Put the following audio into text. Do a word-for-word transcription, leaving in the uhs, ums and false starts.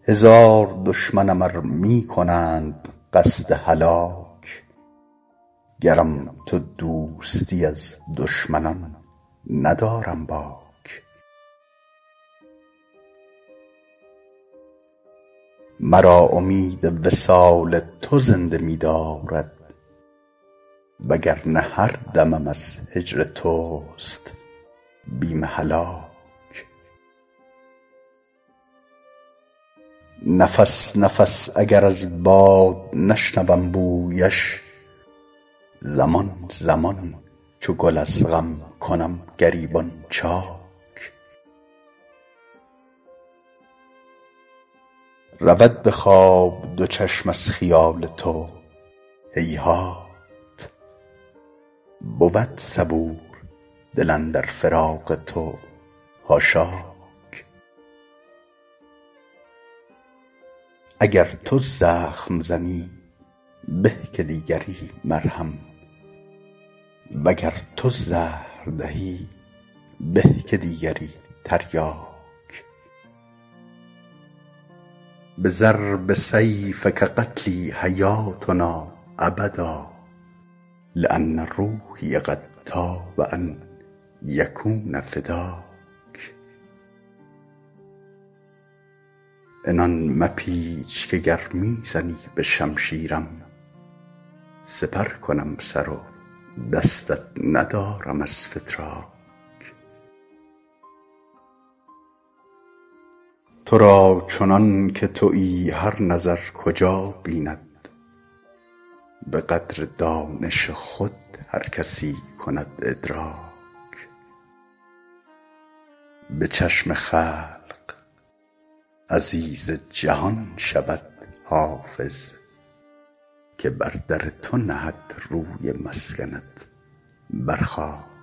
هزار دشمنم ار می کنند قصد هلاک، گرم تو دوستی از دشمنان ندارم باک. مرا امید وصال تو زنده می دارد، وگرنه هر دمم از هجر توست بیم هلاک. نفس نفس اگر از باد نشنوم بویش، زمان زمان چو گل از غم کنم گریبان چاک. رود به خواب دو چشم از خیال تو، هیهات بود صبور دل اندر فراق تو، حاشاک. اگر تو زخم زنی به که دیگری مرهم، وگر تو زهر دهی به که دیگری تریاک. بضرب سیفک قتلی حیاتنا ابدا، لان روحی قد طاب ان یکون فداک. عنان مپیچ که گر می زنی به شمشیرم، سپر کنم سر و دستت ندارم از فتراک. تو را چنان که تویی هر نظر کجا بیند، به قدر دانش خود هر کسی کند ادراک. به چشم خلق عزیز جهان شود حافظ، که بر در تو نهد روی مسکنت بر خاک.